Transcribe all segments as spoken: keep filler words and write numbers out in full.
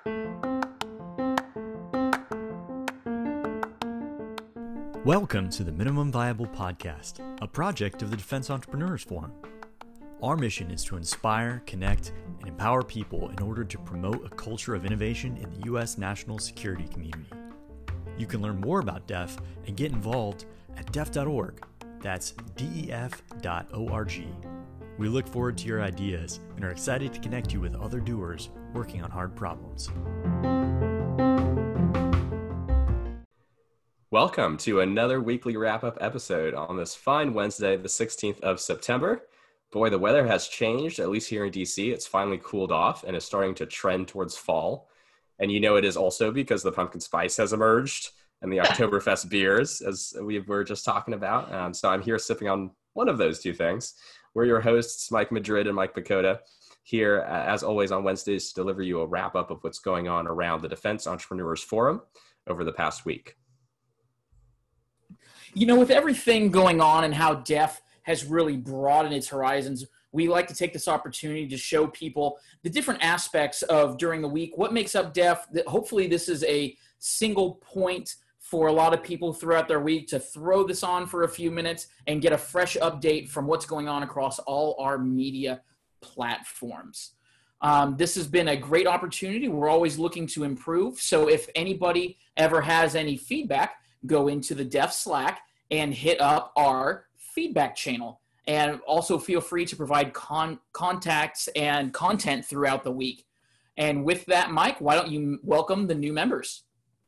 Welcome to the Minimum Viable Podcast, a project of the Defense Entrepreneurs Forum. Our mission is to inspire, connect, and empower people in order to promote a culture of innovation in the U S national security community. You can learn more about D E F and get involved at def dot org. That's D E F dot O R G. We look forward to your ideas and are excited to connect you with other doers working on hard problems. Welcome to another weekly wrap-up episode on this fine Wednesday, the sixteenth of September. Boy, the weather has changed, at least here in D C. It's finally cooled off and is starting to trend towards fall. And you know it is also because the pumpkin spice has emerged and the Oktoberfest beers, as we were just talking about. Um, so I'm here sipping on one of those two things. We're your hosts, Mike Madrid and Mike Bakota, here, uh, as always, on Wednesdays to deliver you a wrap-up of what's going on around the Defense Entrepreneurs Forum over the past week. You know, with everything going on and how D E F has really broadened its horizons, we like to take this opportunity to show people the different aspects of during the week, what makes up D E F. That hopefully this is a single point for a lot of people throughout their week to throw this on for a few minutes and get a fresh update from what's going on across all our media platforms. Um, this has been a great opportunity. We're always looking to improve. So if anybody ever has any feedback, go into the D E F Slack and hit up our feedback channel. And also feel free to provide con- contacts and content throughout the week. And with that, Mike, why don't you welcome the new members?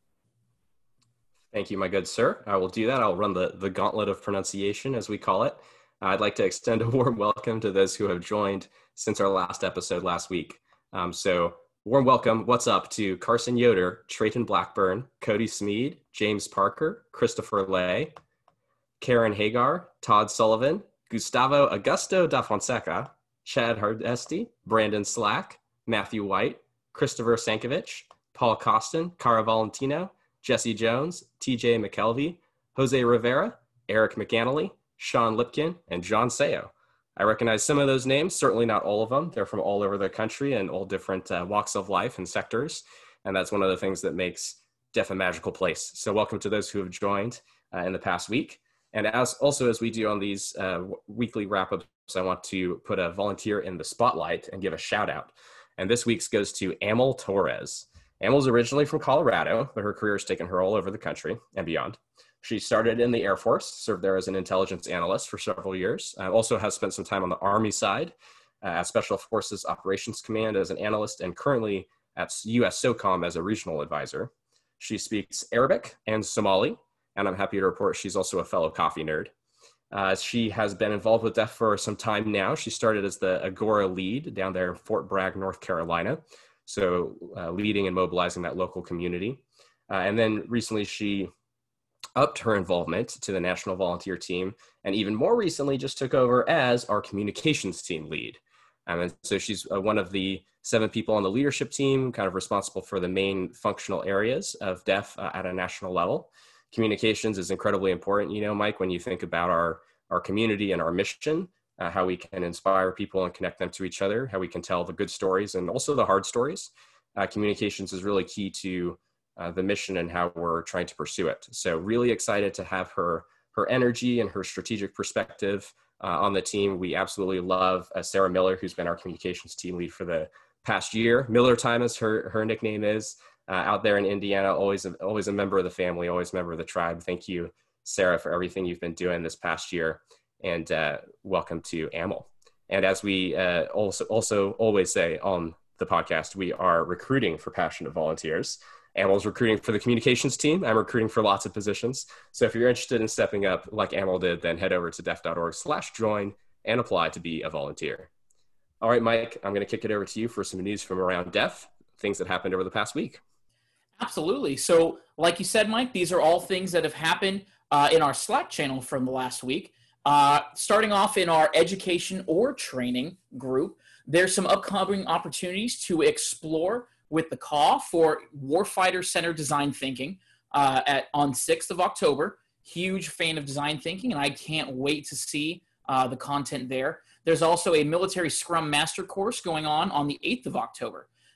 Thank you, my good sir. I will do that. I'll run the, the gauntlet of pronunciation, as we call it. I'd like to extend a warm welcome to those who have joined since our last episode last week. Um, so warm welcome, what's up, to Carson Yoder, Trayton Blackburn, Cody Smead, James Parker, Christopher Lay, Karen Hagar, Todd Sullivan, Gustavo Augusto da Fonseca, Chad Hardesty, Brandon Slack, Matthew White, Christopher Sankovich, Paul Costin, Cara Valentino, Jesse Jones, T J McKelvey, Jose Rivera, Eric McAnally, Sean Lipkin, and John Sayo. I recognize some of those names, certainly not all of them. They're from all over the country and all different uh, walks of life and sectors. And that's one of the things that makes D E F a magical place. So welcome to those who have joined uh, in the past week. And as also as we do on these uh, weekly wrap-ups, I want to put a volunteer in the spotlight and give a shout out. And this week's goes to Amel Torres. Amel's originally from Colorado, but her career has taken her all over the country and beyond. She started in the Air Force, served there as an intelligence analyst for several years. Uh, also has spent some time on the Army side uh, at Special Forces Operations Command as an analyst, and currently at U S SOCOM as a regional advisor. She speaks Arabic and Somali, and I'm happy to report she's also a fellow coffee nerd. Uh, she has been involved with D E F for some time now. She started as the Agora lead down there in Fort Bragg, North Carolina, so uh, leading and mobilizing that local community. Uh, and then recently she upped her involvement to the National Volunteer Team, and even more recently just took over as our communications team lead. Um, and so she's uh, one of the seven people on the leadership team, kind of responsible for the main functional areas of D E F uh, at a national level. Communications is incredibly important, you know, Mike, when you think about our, our community and our mission, uh, how we can inspire people and connect them to each other, how we can tell the good stories and also the hard stories. Uh, communications is really key to uh, the mission and how we're trying to pursue it. So really excited to have her, her energy and her strategic perspective uh, on the team. We absolutely love uh, Sarah Miller, who's been our communications team lead for the past year. Miller Time, as her, her nickname is. Uh, out there in Indiana, always, always a member of the family, always a member of the tribe. Thank you, Sarah, for everything you've been doing this past year, and uh, welcome to Amel. And as we uh, also, also always say on the podcast, we are recruiting for passionate volunteers. Amel's recruiting for the communications team. I'm recruiting for lots of positions. So if you're interested in stepping up like Amel did, then head over to def dot org slash join and apply to be a volunteer. All right, Mike, I'm going to kick it over to you for some news from around D E F, things that happened over the past week. Absolutely. So like you said, Mike, these are all things that have happened uh, in our Slack channel from the last week. Uh, starting off in our education or training group, there's some upcoming opportunities to explore with the C A W for Warfighter Center Design Thinking uh, at on sixth of October. Huge fan of design thinking, and I can't wait to see uh, the content there. There's also a military Scrum Master course going on on the eighth of October.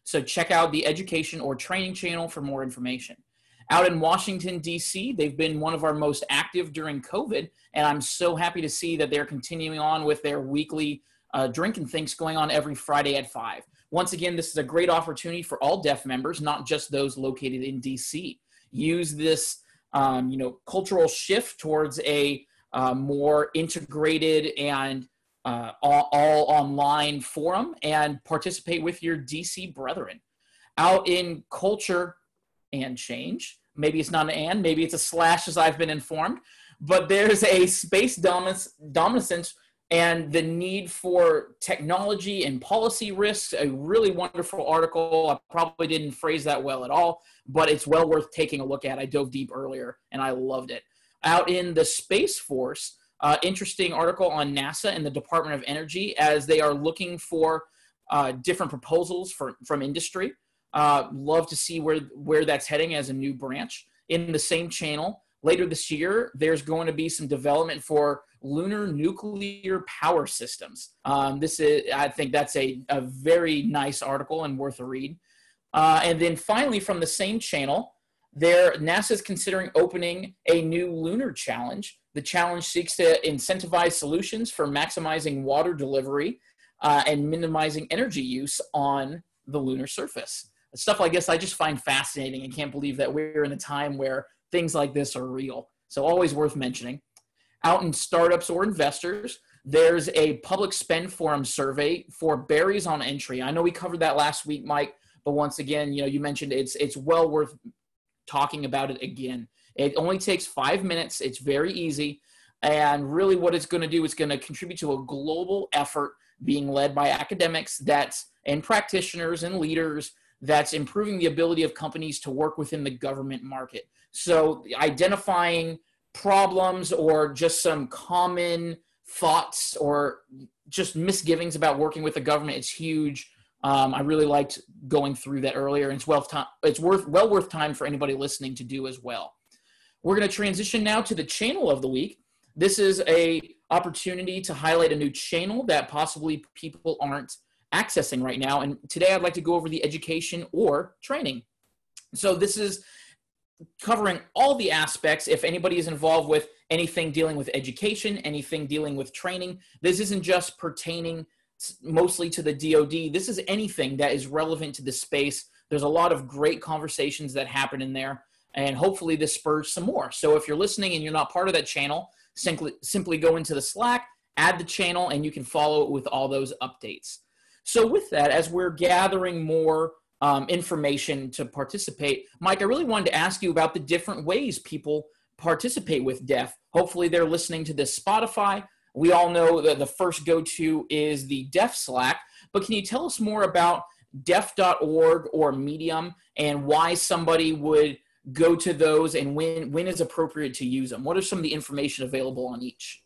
So check out the education or training channel for more information. Out in Washington, D C, they've been one of our most active during COVID, and I'm so happy to see that they're continuing on with their weekly uh, Drink and Thinks going on every Friday at five. Once again, this is a great opportunity for all deaf members, not just those located in D C. Use this um, you know, cultural shift towards a uh, more integrated and uh, all, all online forum and participate with your D C brethren. Out in culture and change, maybe it's not an and, maybe it's a slash as I've been informed, but there's a space dominance, dominance and the need for technology and policy risks. A really wonderful article. I probably didn't phrase that well at all, but it's well worth taking a look at. I dove deep earlier and I loved it. Out in the Space Force, uh, interesting article on NASA and the Department of Energy as they are looking for uh, different proposals for, from industry. Uh, love to see where, where that's heading as a new branch. In the same channel, later this year, there's going to be some development for lunar nuclear power systems. Um, this is, I think that's a, a very nice article and worth a read. Uh, and then finally, from the same channel, there NASA is considering opening a new lunar challenge. The challenge seeks to incentivize solutions for maximizing water delivery uh, and minimizing energy use on the lunar surface. Stuff like this I just find fascinating and can't believe that we're in a time where things like this are real. So always worth mentioning. Out in startups or investors, there's a public spend forum survey for barriers on entry. I know we covered that last week, Mike, but once again, you know, you mentioned it's it's well worth talking about it again. It only takes five minutes. It's very easy. And really what it's going to do is going to contribute to a global effort being led by academics that's and practitioners and leaders that's improving the ability of companies to work within the government market. So identifying problems or just some common thoughts or just misgivings about working with the government, it's huge. Um, I really liked going through that earlier, and it's, well time, it's worth, well worth time for anybody listening to do as well. We're going to transition now to the channel of the week. This is a opportunity to highlight a new channel that possibly people aren't accessing right now. And today I'd like to go over the education or training. So this is covering all the aspects. If anybody is involved with anything dealing with education, anything dealing with training, this isn't just pertaining mostly to the D O D. This is anything that is relevant to this space. There's a lot of great conversations that happen in there, and hopefully this spurs some more. So if you're listening and you're not part of that channel, simply, simply go into the Slack, add the channel, and you can follow it with all those updates. So with that, as we're gathering more um, information to participate, Mike, I really wanted to ask you about the different ways people participate with D E F. Hopefully they're listening to this Spotify. We all know that the first go-to is the D E F Slack, but can you tell us more about deaf dot org or Medium and why somebody would go to those and when, when is appropriate to use them? What are some of the information available on each?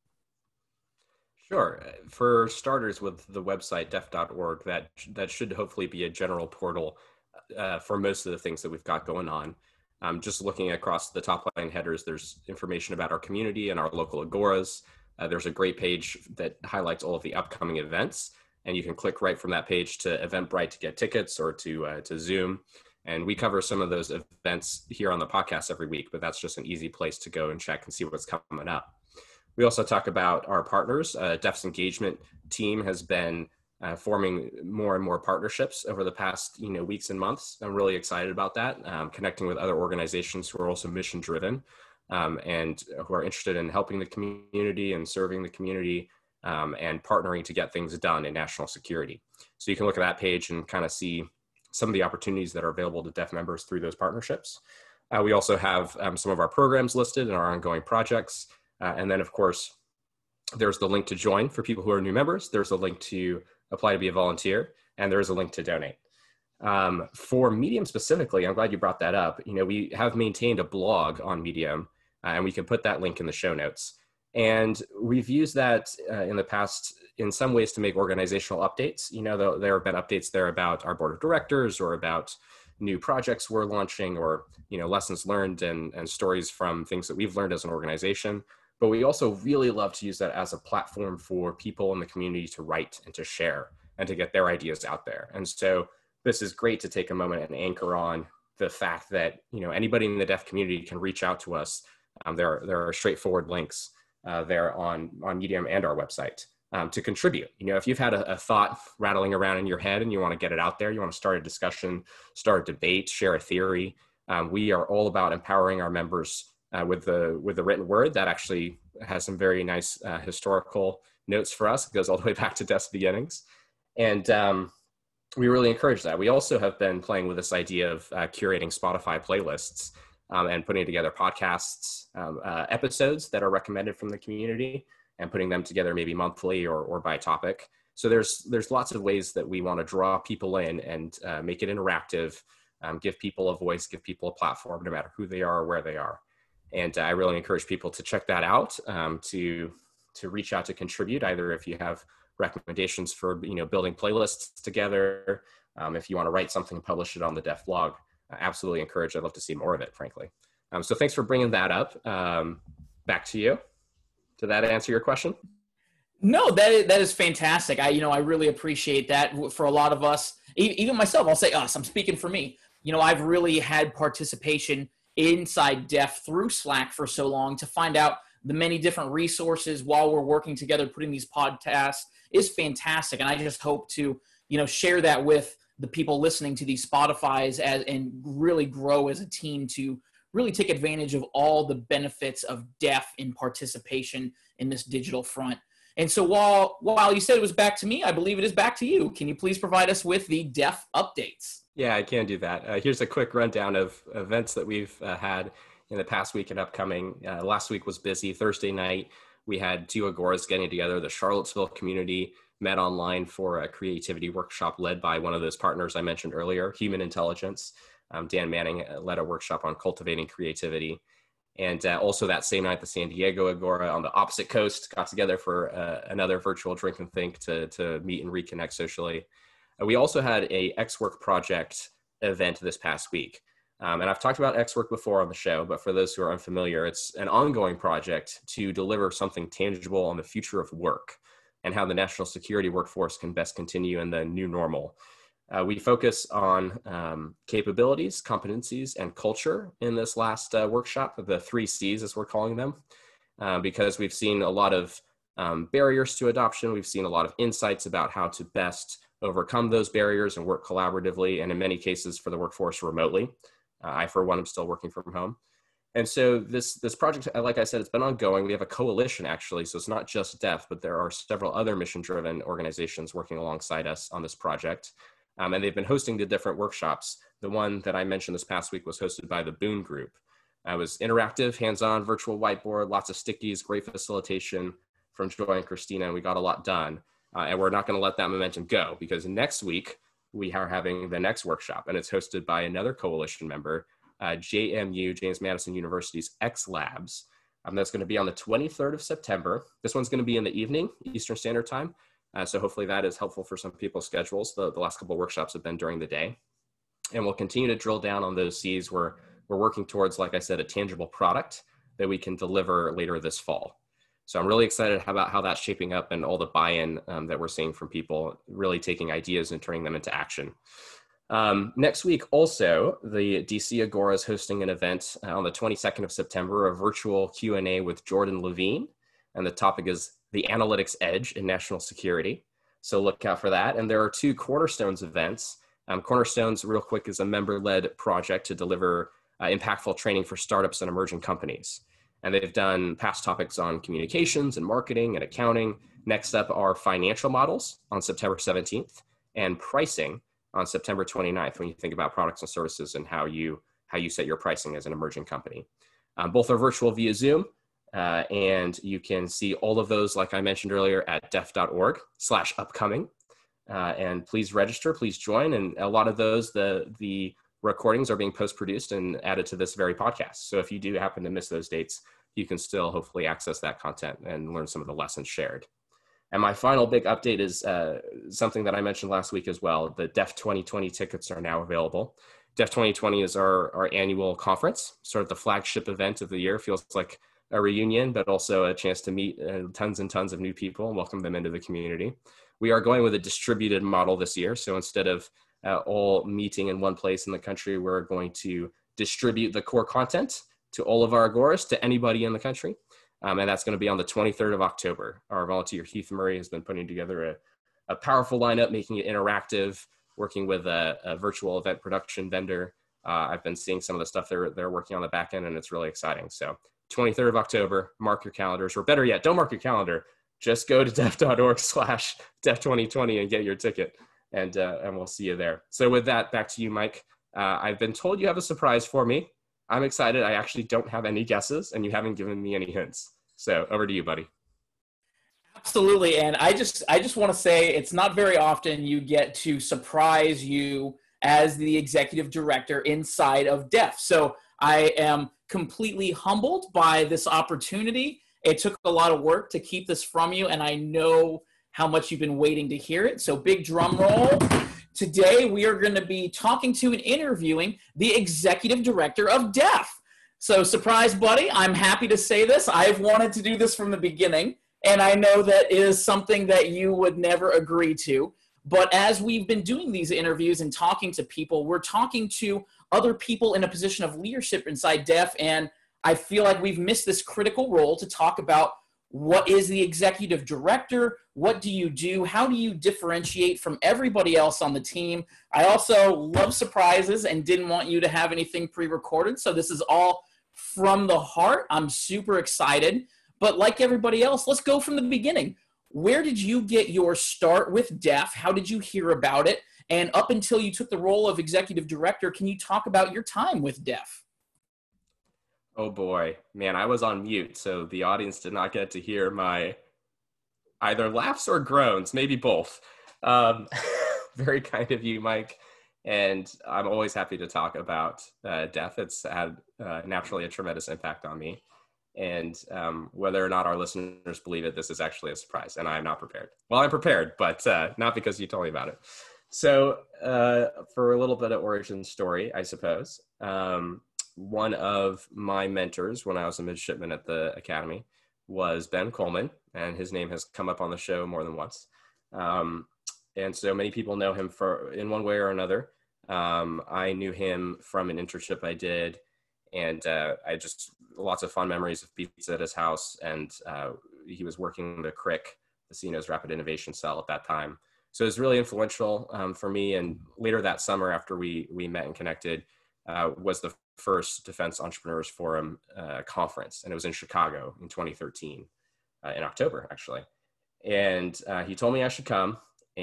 Sure. For starters, with the website deaf dot org, that that should hopefully be a general portal uh, for most of the things that we've got going on. Um, just looking across the top line headers, there's information about our community and our local agoras. Uh, there's a great page that highlights all of the upcoming events, and you can click right from that page to Eventbrite to get tickets or to uh, to Zoom. And we cover some of those events here on the podcast every week, but that's just an easy place to go and check and see what's coming up. We also talk about our partners. Uh, D E F's engagement team has been uh, forming more and more partnerships over the past you know weeks and months. I'm really excited about that, um, connecting with other organizations who are also mission driven um, and who are interested in helping the community and serving the community um, and partnering to get things done in national security. So you can look at that page and kind of see some of the opportunities that are available to D E F members through those partnerships. Uh, we also have um, some of our programs listed and our ongoing projects. Uh, and then, of course, there's the link to join for people who are new members. There's a link to apply to be a volunteer, and there is a link to donate. Um, for Medium specifically, I'm glad you brought that up. You know, we have maintained a blog on Medium, uh, and we can put that link in the show notes. And we've used that uh, in the past in some ways to make organizational updates. You know, there, there have been updates there about our board of directors or about new projects we're launching or, you know, lessons learned and, and stories from things that we've learned as an organization. But we also really love to use that as a platform for people in the community to write and to share and to get their ideas out there. And so this is great to take a moment and anchor on the fact that, you know, anybody in the deaf community can reach out to us. Um, there, are, there are straightforward links uh, there on, on Medium and our website um, to contribute. You know, if you've had a, a thought rattling around in your head and you want to get it out there, you want to start a discussion, start a debate, share a theory, um, we are all about empowering our members uh, with the with the written word. That actually has some very nice uh, historical notes for us. It goes all the way back to Deaf's beginnings. And um, we really encourage that. We also have been playing with this idea of uh, curating Spotify playlists um, and putting together podcasts, um, uh, episodes that are recommended from the community and putting them together maybe monthly or, or by topic. So there's there's lots of ways that we want to draw people in and uh, make it interactive, um, give people a voice, give people a platform, no matter who they are or where they are. And uh, I really encourage people to check that out, um, to to reach out to contribute, either if you have recommendations for, you know, building playlists together. Um, if you want to write something and publish it on the Deaf blog, I absolutely encourage. I'd love to see more of it, frankly. Um, so thanks for bringing that up. Um, back to you. Did that answer your question? No, that is, that is fantastic. I, you know, I really appreciate that. For a lot of us, even myself, I'll say us, I'm speaking for me. You know, I've really had participation inside Deaf through Slack for so long to find out the many different resources while we're working together, putting these podcasts is fantastic. And I just hope to, you know, share that with the people listening to these Spotifys as, and really grow as a team to really take advantage of all the benefits of Deaf in participation in this digital front. And so while, while you said it was back to me, I believe it is back to you. Can you please provide us with the Deaf updates? Yeah, I can do that. Uh, here's a quick rundown of events that we've uh, had in the past week and upcoming. Uh, last week was busy. Thursday night, we had two Agoras getting together. The Charlottesville community met online for a creativity workshop led by one of those partners I mentioned earlier, Human Intelligence. Um, Dan Manning led a workshop on cultivating creativity. And uh, also that same night, the San Diego Agora on the opposite coast got together for uh, another virtual drink and think to, to meet and reconnect socially. Uh, we also had a X-Work project event this past week. Um, and I've talked about X-Work before on the show, but for those who are unfamiliar, it's an ongoing project to deliver something tangible on the future of work and how the national security workforce can best continue in the new normal. Uh, we focus on um, capabilities, competencies, and culture in this last uh, workshop, the three C's as we're calling them, uh, because we've seen a lot of um, barriers to adoption. We've seen a lot of insights about how to best overcome those barriers and work collaboratively, and in many cases for the workforce remotely. Uh, I, for one, am still working from home. And so this, this project, like I said, it's been ongoing. We have a coalition, actually, so it's not just Deaf, but there are several other mission-driven organizations working alongside us on this project. Um, and they've been hosting the different workshops. The one that I mentioned this past week was hosted by the Boone Group. It was interactive, hands-on, virtual whiteboard, lots of stickies, great facilitation from Joy and Christina, and we got a lot done. Uh, and we're not going to let that momentum go, because next week we are having the next workshop, and it's hosted by another coalition member, uh, J M U, James Madison University's X Labs. Um, that's going to be on the twenty-third of September. This one's going to be in the evening, Eastern Standard Time. Uh, so hopefully that is helpful for some people's schedules. The, the last couple of workshops have been during the day. And we'll continue to drill down on those C's where we're working towards, like I said, a tangible product that we can deliver later this fall. So I'm really excited about how that's shaping up and all the buy-in um, that we're seeing from people, really taking ideas and turning them into action. Um, next week also, the D C Agora is hosting an event uh, on the twenty-second of September, a virtual Q and A with Jordan Levine. And the topic is the analytics edge in national security. So look out for that. And there are two Cornerstones events. Um, Cornerstones, real quick, is a member-led project to deliver uh, impactful training for startups and emerging companies. And they've done past topics on communications and marketing and accounting. Next up are financial models on September seventeenth and pricing on September twenty-ninth, when you think about products and services and how you, how you set your pricing as an emerging company. Um, both are virtual via Zoom. Uh, and you can see all of those, like I mentioned earlier, at deaf.org slash upcoming. Uh, and please register, please join. And a lot of those, the, the recordings are being post-produced and added to this very podcast. So if you do happen to miss those dates, you can still hopefully access that content and learn some of the lessons shared. And my final big update is uh, something that I mentioned last week as well. The Deaf twenty twenty tickets are now available. Deaf twenty twenty is our, our annual conference, sort of the flagship event of the year. Feels like a reunion, but also a chance to meet uh, tons and tons of new people and welcome them into the community. We are going with a distributed model this year. So instead of uh, all meeting in one place in the country. We're going to distribute the core content to all of our agoras, to anybody in the country. Um, and that's going to be on the twenty-third of October. Our volunteer Heath Murray has been putting together a, a powerful lineup, making it interactive, working with a, a virtual event production vendor. Uh, I've been seeing some of the stuff they're, they're working on the back end, and it's really exciting. So twenty-third of October, mark your calendars, or better yet, don't mark your calendar. Just go to def.org slash def twenty twenty and get your ticket, and, uh, and we'll see you there. So with that, back to you, Mike. Uh, I've been told you have a surprise for me. I'm excited. I actually don't have any guesses, and you haven't given me any hints. So over to you, buddy. Absolutely. And I just I just want to say it's not very often you get to surprise you as the executive director inside of D E F. So I am completely humbled by this opportunity. It took a lot of work to keep this from you, and I know how much you've been waiting to hear it. So big drum roll. Today, we are going to be talking to and interviewing the executive director of D E F. So surprise, buddy, I'm happy to say this. I've wanted to do this from the beginning, and I know that is something that you would never agree to. But as we've been doing these interviews and talking to people, we're talking to other people in a position of leadership inside D E F, and I feel like we've missed this critical role to talk about what is the executive director, what do you do, how do you differentiate from everybody else on the team. I also love surprises and didn't want you to have anything pre-recorded, so this is all from the heart. I'm super excited, but like everybody else, let's go from the beginning. Where did you get your start with D E F? How did you hear about it? And up until you took the role of executive director, can you talk about your time with D E F? Oh boy, man, I was on mute, so the audience did not get to hear my either laughs or groans, maybe both. Um, very kind of you, Mike. And I'm always happy to talk about uh, D E F. It's had uh, naturally a tremendous impact on me. And um, whether or not our listeners believe it, this is actually a surprise, and I'm not prepared. Well, I'm prepared, but uh, not because you told me about it. So uh, for a little bit of origin story, I suppose, um, one of my mentors when I was a midshipman at the academy was Ben Coleman, and his name has come up on the show more than once. Um, and so many people know him for in one way or another. Um, I knew him from an internship I did, and uh, I just lots of fun memories of pizza at his house. And uh, he was working the C R I C, the CNO's Rapid Innovation Cell at that time. So it was really influential um, for me. And later that summer, after we we met and connected, uh, was the first Defense Entrepreneurs Forum uh, conference, and it was in Chicago in twenty thirteen, uh, in October actually. And uh, he told me I should come,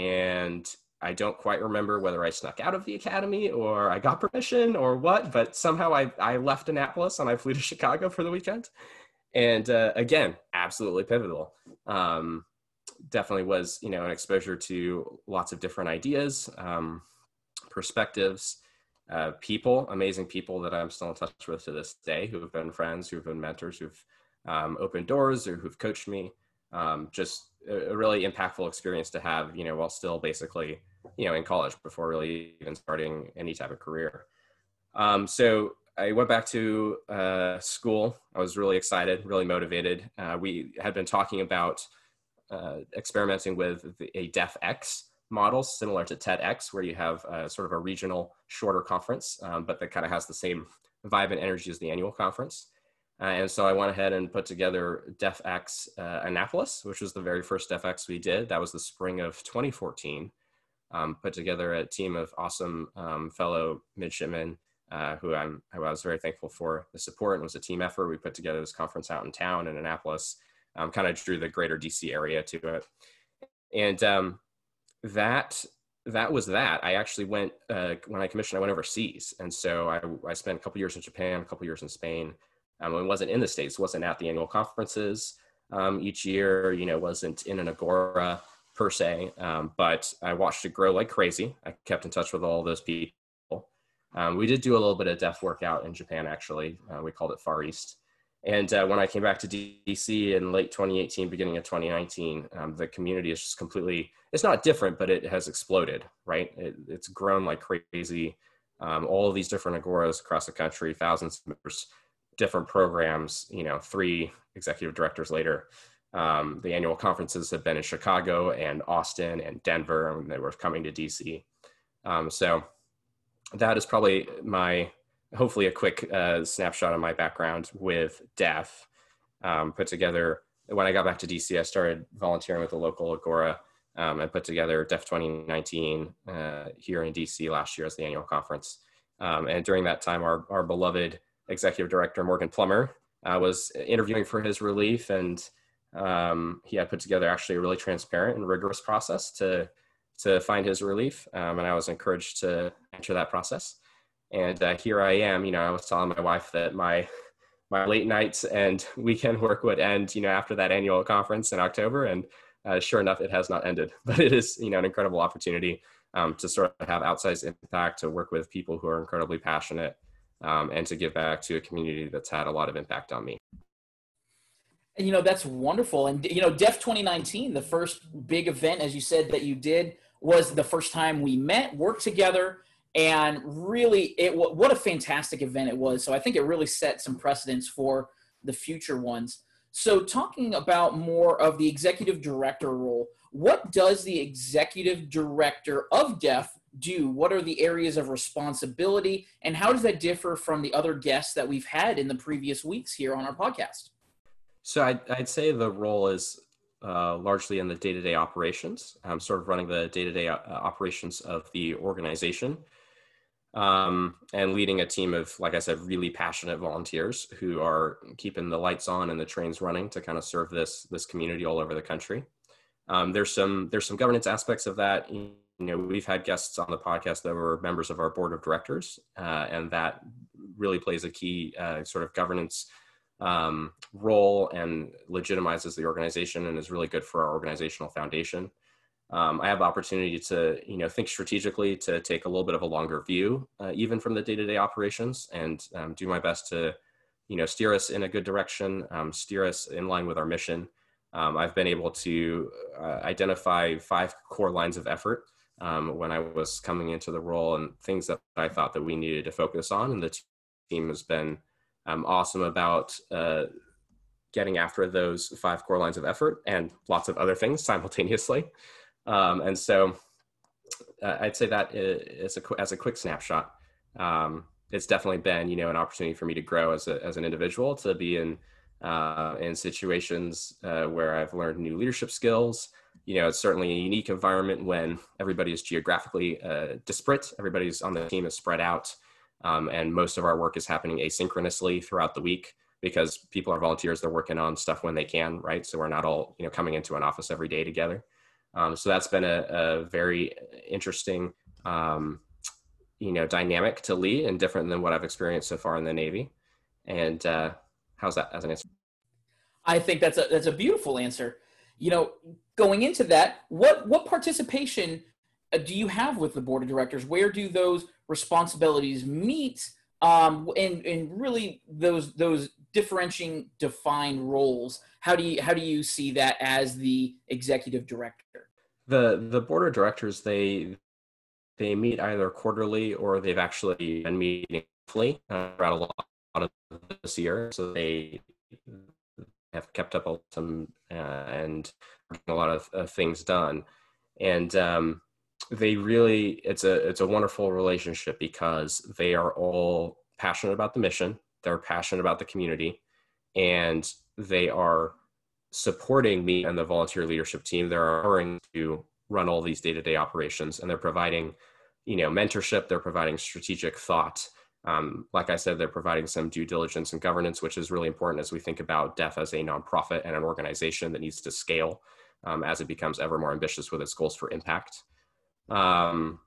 and I don't quite remember whether I snuck out of the academy or I got permission or what, but somehow I, I left Annapolis and I flew to Chicago for the weekend. And uh, again, absolutely pivotal. Um, definitely was, you know, an exposure to lots of different ideas, um, perspectives, uh, people, amazing people that I'm still in touch with to this day, who have been friends, who've been mentors, who've um, opened doors or who've coached me. Um, just a, a really impactful experience to have, you know, while still basically, you know, in college before really even starting any type of career. Um, so I went back to uh, school. I was really excited, really motivated. Uh, we had been talking about uh, experimenting with a DefX model similar to TEDx, where you have uh, sort of a regional shorter conference, um, but that kind of has the same vibe and energy as the annual conference. Uh, and so I went ahead and put together DefX uh, Annapolis, which was the very first DefX we did. That was the spring of twenty fourteen. Um, put together a team of awesome um, fellow midshipmen uh, who I'm, who I was very thankful for the support. It was a team effort. We put together this conference out in town in Annapolis, um, kind of drew the greater D C area to it. And um, that that was that. I actually went, uh, when I commissioned, I went overseas. And so I, I spent a couple years in Japan, a couple years in Spain. Um, it wasn't in the States, wasn't at the annual conferences um, each year, you know, wasn't in an agora per se, um, but I watched it grow like crazy. I kept in touch with all those people. Um, we did do a little bit of deaf workout in Japan, actually. Uh, we called it Far East. And uh, when I came back to D C in late twenty eighteen, beginning of twenty nineteen, um, the community is just completely, it's not different, but it has exploded, right? It, it's grown like crazy. Um, all of these different agoras across the country, thousands of members, different programs, you know, three executive directors later. Um, the annual conferences have been in Chicago and Austin and Denver, and they were coming to D C. Um, so that is probably my, hopefully a quick uh, snapshot of my background with D E F. Um, put together, when I got back to D C, I started volunteering with the local Agora. Um, I put together D E F twenty nineteen uh, here in D C last year as the annual conference. Um, and during that time, our, our beloved executive director, Morgan Plummer, uh, was interviewing for his relief. And um, he had put together actually a really transparent and rigorous process to, to find his relief. Um, and I was encouraged to enter that process. And uh, here I am. You know, I was telling my wife that my my late nights and weekend work would end, you know, after that annual conference in October. And uh, sure enough, it has not ended. But it is, you know, an incredible opportunity um, to sort of have outsized impact, to work with people who are incredibly passionate, um, and to give back to a community that's had a lot of impact on me. And, you know, that's wonderful. And, you know, D E F twenty nineteen, the first big event, as you said, that you did, was the first time we met, worked together. And really, it what a fantastic event it was. So I think it really set some precedents for the future ones. So talking about more of the executive director role, what does the executive director of D E F do? What are the areas of responsibility? And how does that differ from the other guests that we've had in the previous weeks here on our podcast? So I'd, I'd say the role is uh, largely in the day-to-day operations, um, sort of running the day-to-day uh, operations of the organization. Um, and leading a team of, like I said, really passionate volunteers who are keeping the lights on and the trains running to kind of serve this, this community all over the country. Um, there's some, there's some governance aspects of that. You know, we've had guests on the podcast that were members of our board of directors, uh, and that really plays a key uh, sort of governance um, role and legitimizes the organization and is really good for our organizational foundation. Um, I have the opportunity to, you know, think strategically, to take a little bit of a longer view, uh, even from the day-to-day operations, and um, do my best to, you know, steer us in a good direction, um, steer us in line with our mission. Um, I've been able to uh, identify five core lines of effort um, when I was coming into the role, and things that I thought that we needed to focus on. And the team has been um, awesome about uh, getting after those five core lines of effort and lots of other things simultaneously. Um, and so uh, I'd say that is a, as a quick snapshot. Um, it's definitely been, you know, an opportunity for me to grow as a, as an individual, to be in, uh, in situations uh, where I've learned new leadership skills. You know, it's certainly a unique environment when everybody is geographically uh, disparate. Everybody's on the team is spread out. Um, and most of our work is happening asynchronously throughout the week, because people are volunteers. They're working on stuff when they can, right? So we're not all, you know, coming into an office every day together. Um, so that's been a, a very interesting, um, you know, dynamic to lead, and different than what I've experienced so far in the Navy. And uh, how's that as an answer? I think that's a that's a beautiful answer. You know, going into that, what what participation do you have with the board of directors? Where do those responsibilities meet? Um, and and really those those differentiating defined roles. How do you how do you see that as the executive director? The the board of directors, they they meet either quarterly, or they've actually been meeting monthly uh, throughout a lot of this year. So they have kept up some uh, and a lot of uh, things done. And um, they really, it's a it's a wonderful relationship, because they are all passionate about the mission. They're passionate about the community, and they are supporting me and the volunteer leadership team. They're hiring to run all these day-to-day operations, and they're providing, you know, mentorship. They're providing strategic thought. Um, like I said, they're providing some due diligence and governance, which is really important as we think about D E F as a nonprofit and an organization that needs to scale um, as it becomes ever more ambitious with its goals for impact. Um,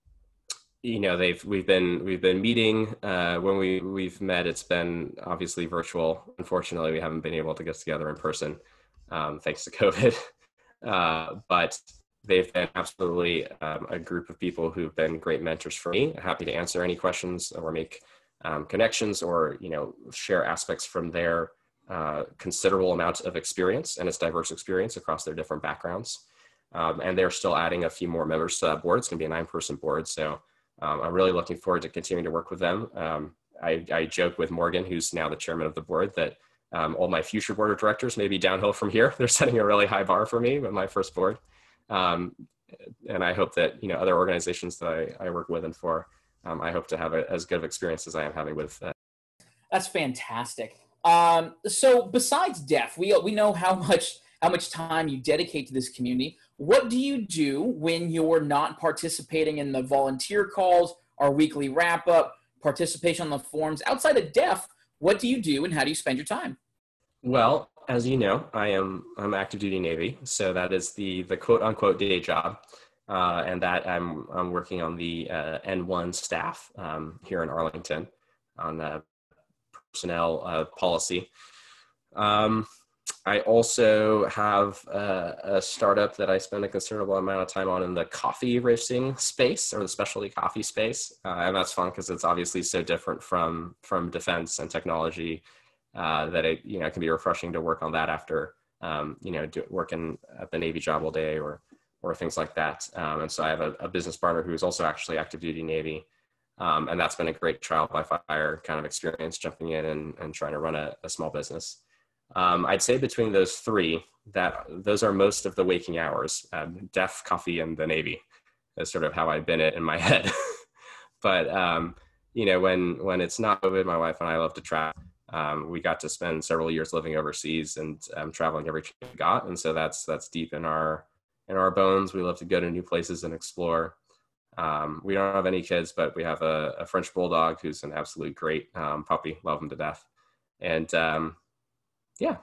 you know, they've we've been we've been meeting uh, when we we've met. It's been obviously virtual. Unfortunately, we haven't been able to get together in person, um, thanks to COVID. Uh, but they've been absolutely um, a group of people who've been great mentors for me. Happy to answer any questions or make um, connections, or, you know, share aspects from their uh, considerable amount of experience and its diverse experience across their different backgrounds. Um, and they're still adding a few more members to that board. It's going to be a nine-person board. So um, I'm really looking forward to continuing to work with them. Um, I, I joke with Morgan, who's now the chairman of the board, that um, all my future board of directors may be downhill from here. They're setting a really high bar for me with my first board. Um, and I hope that, you know, other organizations that I, I work with and for, um, I hope to have a, as good of experience as I am having with. Uh, That's fantastic. Um, so besides D E F, we we know how much how much time you dedicate to this community. What do you do when you're not participating in the volunteer calls, our weekly wrap up, participation on the forums? Outside of D E F, what do you do and how do you spend your time? Well, as you know, I am I'm active duty Navy, so that is the the quote unquote day job, uh, and that I'm I'm working on the uh, N one staff um, here in Arlington on the personnel uh, policy. Um, I also have a, a startup that I spend a considerable amount of time on in the coffee roasting space, or the specialty coffee space, uh, and that's fun because it's obviously so different from from defense and technology uh, that it you know it can be refreshing to work on that after um, you know do, working at the Navy job all day or or things like that. Um, and so I have a, a business partner who's also actually active duty Navy. Um, and that's been a great trial by fire kind of experience, jumping in and, and trying to run a, a small business. Um, I'd say between those three, that those are most of the waking hours. Um, D E F, coffee, and the Navy is sort of how I bin it in my head. But um, you know, when when it's not COVID, my wife and I love to travel. Um, we got to spend several years living overseas and um, traveling every chance we got, and so that's that's deep in our in our bones. We love to go to new places and explore. Um, we don't have any kids, but we have a, a French bulldog who's an absolute great um, puppy. Love him to death. And um, yeah.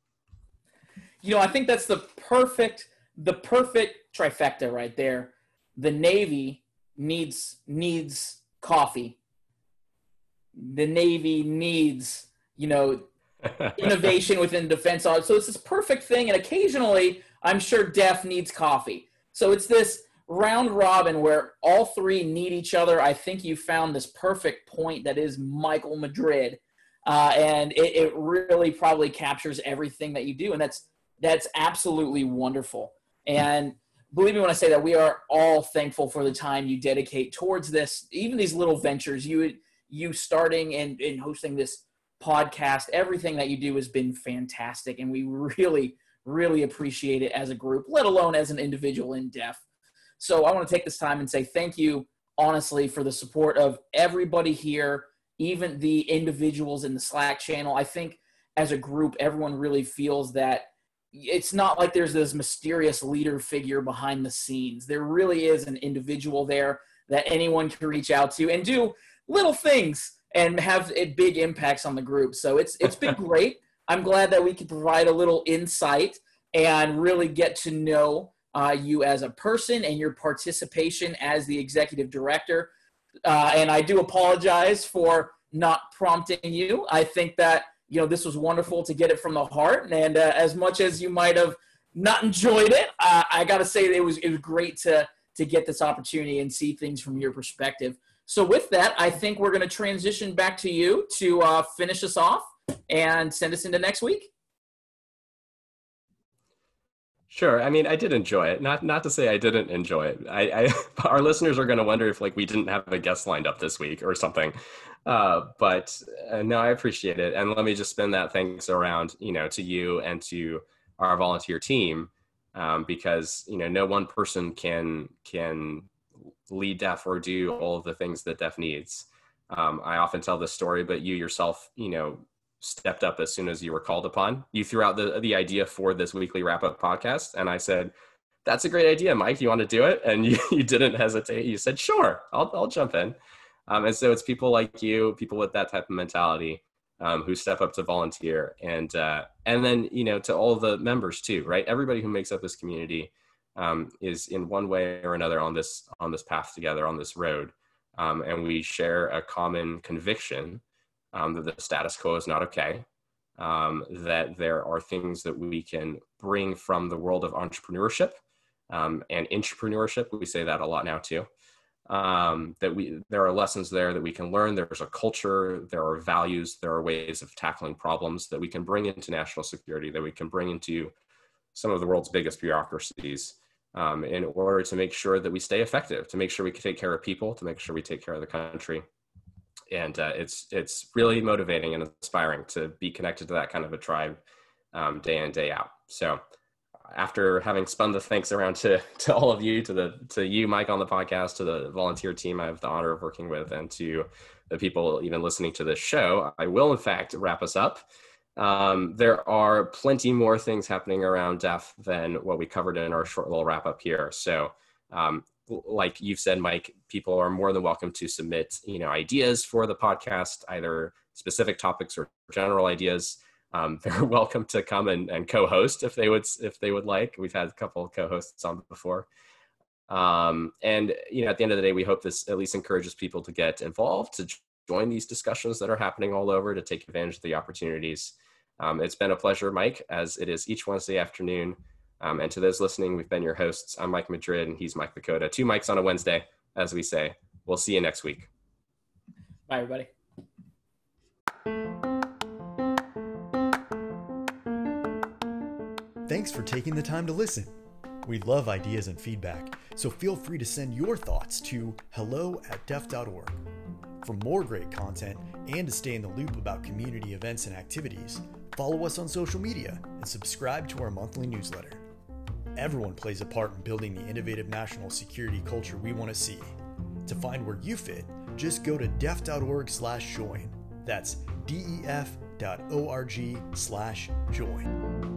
You know, I think that's the perfect, the perfect trifecta right there. The Navy needs, needs coffee. The Navy needs, you know, innovation within defense. So it's this perfect thing. And occasionally I'm sure D E F needs coffee. So it's this round robin where all three need each other. I think you found this perfect point that is Michael Madrid. Uh, and it, it really probably captures everything that you do. And that's, that's absolutely wonderful. And believe me when I say that we are all thankful for the time you dedicate towards this, even these little ventures, you, you starting and, and hosting this podcast, everything that you do has been fantastic. And we really, really appreciate it as a group, let alone as an individual in D E F. So I want to take this time and say thank you, honestly, for the support of everybody here, even the individuals in the Slack channel. I think as a group, everyone really feels that it's not like there's this mysterious leader figure behind the scenes. There really is an individual there that anyone can reach out to and do little things and have big impacts on the group. So it's it's been great. I'm glad that we could provide a little insight and really get to know Uh, you as a person and your participation as the executive director. Uh, and I do apologize for not prompting you. I think that, you know, this was wonderful to get it from the heart. And uh, as much as you might have not enjoyed it, uh, I got to say that it was, it was great to, to get this opportunity and see things from your perspective. So with that, I think we're going to transition back to you to uh, finish us off and send us into next week. Sure. I mean, I did enjoy it. Not not to say I didn't enjoy it. I, I our listeners are going to wonder if like we didn't have a guest lined up this week or something. Uh, but uh, no, I appreciate it. And let me just spin that thanks around, you know, to you and to our volunteer team, um, because you know no one person can can lead D E F or do all of the things that D E F needs. Um, I often tell this story, but you yourself, you know. stepped up as soon as you were called upon. You threw out the, the idea for this weekly wrap-up podcast, and I said, that's a great idea, Mike. You want to do it? And you, you didn't hesitate. You said, sure, I'll, I'll jump in. Um, and so it's people like you, people with that type of mentality um, who step up to volunteer. And uh, and then, you know, to all the members too, right? Everybody who makes up this community um, is in one way or another on this, on this path together, on this road. Um, and we share a common conviction Um, that the status quo is not okay, um, that there are things that we can bring from the world of entrepreneurship um, and intrapreneurship. We say that a lot now too, um, that we there are lessons there that we can learn. There's a culture, there are values, there are ways of tackling problems that we can bring into national security, that we can bring into some of the world's biggest bureaucracies um, in order to make sure that we stay effective, to make sure we can take care of people, to make sure we take care of the country. And uh, it's it's really motivating and inspiring to be connected to that kind of a tribe um, day in, day out. So after having spun the thanks around to, to all of you, to the to you, Mike, on the podcast, to the volunteer team I have the honor of working with, and to the people even listening to this show, I will in fact wrap us up. Um, there are plenty more things happening around D E F than what we covered in our short little wrap up here. So um, like you've said, Mike, people are more than welcome to submit, you know, ideas for the podcast, either specific topics or general ideas. Um, they're welcome to come and, and co-host if they would, if they would like. We've had a couple of co-hosts on before. Um, and, you know, at the end of the day, we hope this at least encourages people to get involved, to join these discussions that are happening all over, to take advantage of the opportunities. Um, it's been a pleasure, Mike, as it is each Wednesday afternoon. Um, and to those listening, we've been your hosts. I'm Mike Madrid, and he's Mike Lakota. Two mics on a Wednesday, as we say. We'll see you next week. Bye, everybody. Thanks for taking the time to listen. We love ideas and feedback, so feel free to send your thoughts to hello at def dot org. For more great content and to stay in the loop about community events and activities, follow us on social media and subscribe to our monthly newsletter. Everyone plays a part in building the innovative national security culture we want to see. To find where you fit, just go to def dot org slash join. That's D E F dot org slash join.